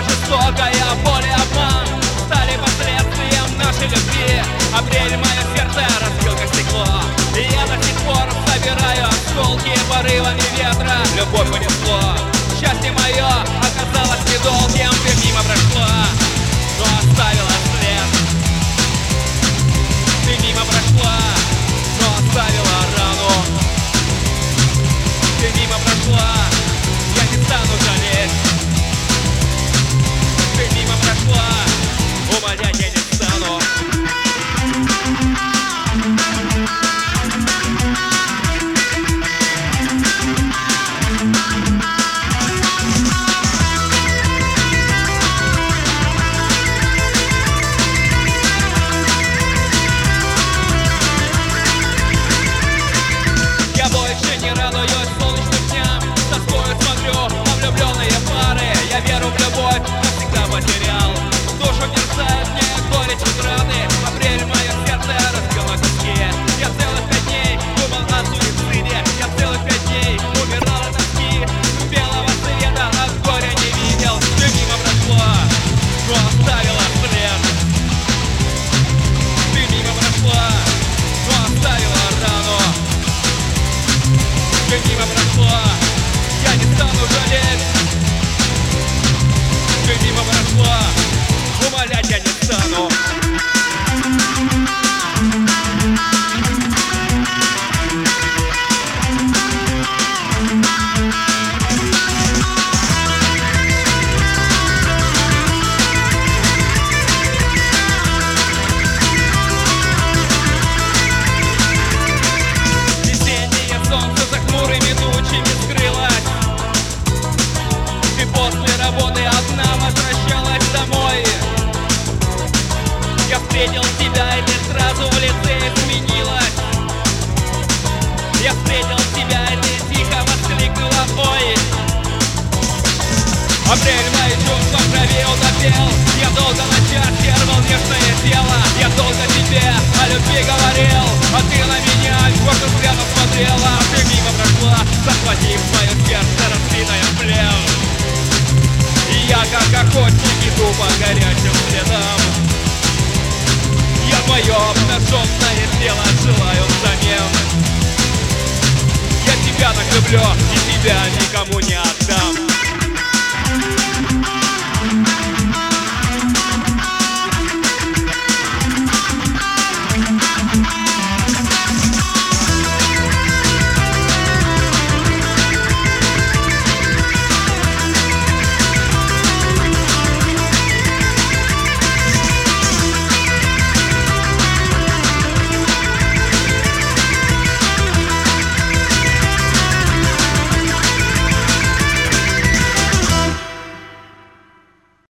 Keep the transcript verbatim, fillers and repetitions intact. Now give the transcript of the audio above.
жестокая боль и обман стали последствием нашей любви. Апрель мое сердце разбил как стекло, и я до сих пор собираю осколки порывами ветра. Любовь унесло, счастье мое оказалось недолгим. Ты мимо прошла, но оставила след. Ты мимо прошла, но оставила рану. Ты мимо прошла, я не стану жалеть. Ты мимо прошла, умолять я не стану. Я больше не радуюсь солнечным дням, с тоскою смотрю на влюбленные пары. Я веру в любовь навсегда потерял, душу терзает мне горечь утраты. Апрель мое сердце разбил на куски. Я целых пять дней думал о суициде. Я целых пять дней умирал от тоски. Белого света от горя не видел. Ты мимо прошла, но оставила след. Ты мимо прошла, но оставила рану. Ты мимо прошла, я не стану жалеть. Ты мимо прошла, умолять я не стану. Весеннее солнце за хмурыми тучами скрылось. Ты после работы одна возвращалась домой. Я встретил тебя, и ты сразу в лице изменилась. Я встретил тебя, и ты тихо воскликнула: ой. Апрель мои чувства в крови утопил. Я долго на части рвал нежное тело. Я долго тебе о любви говорил, а ты на меня гордо взглядом смотрела. Ты мимо прошла, захватив мое сердце, разбитое в плен. И я, как охотник, иду по горячим следам. Я твое обнаженное тело желаю взамен. Я тебя так люблю и тебя никому не отдам.